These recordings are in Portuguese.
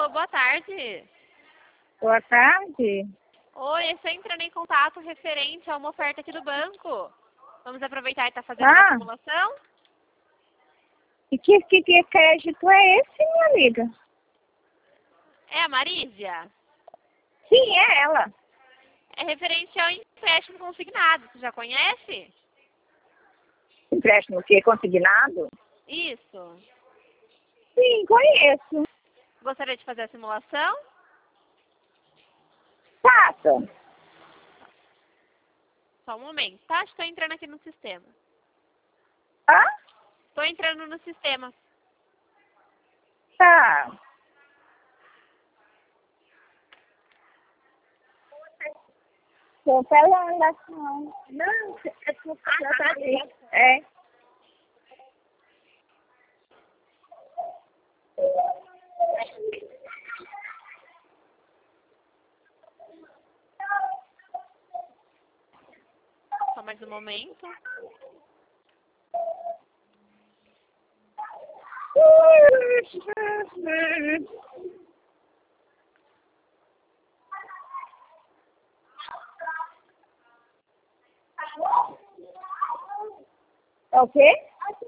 Alô, boa tarde. Boa tarde. Oi, eu estou entrando em contato referente a uma oferta aqui do banco. Vamos aproveitar e estar fazendo uma simulação? E que crédito é esse, minha amiga? É a Marísia? Sim, é ela. É referente ao empréstimo consignado. Você já conhece? Empréstimo o quê? Consignado? Isso. Sim, conheço. Gostaria de fazer a simulação? Faça. Só um momento, tá? Estou entrando aqui no sistema. Hã? Estou entrando no sistema. Tá. Tô falando assim. Não, é por causa disso. É. Só mais um momento. É o quê?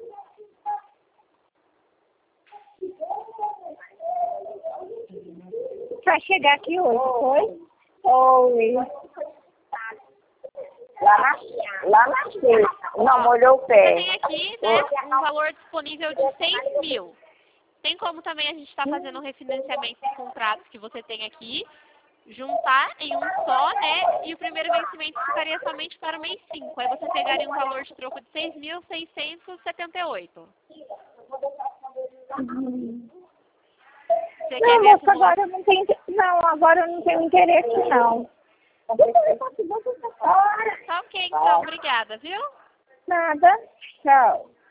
Pra chegar aqui hoje, foi? Oi. Lá na sexta. Não, molhou o Você pé. tem aqui, né, um valor disponível de 6 mil. Tem como também a gente estar fazendo um refinanciamento de contratos que você tem aqui, juntar em um só, né? E o primeiro vencimento ficaria somente para o mês 5. Aí você pegaria um valor de troco de 6.678. Você quer Não, ver a moça, simulação? agora eu não tenho. Não, agora eu não tenho interesse, não. Tá ok, então. Obrigada, viu? Nada. Tchau.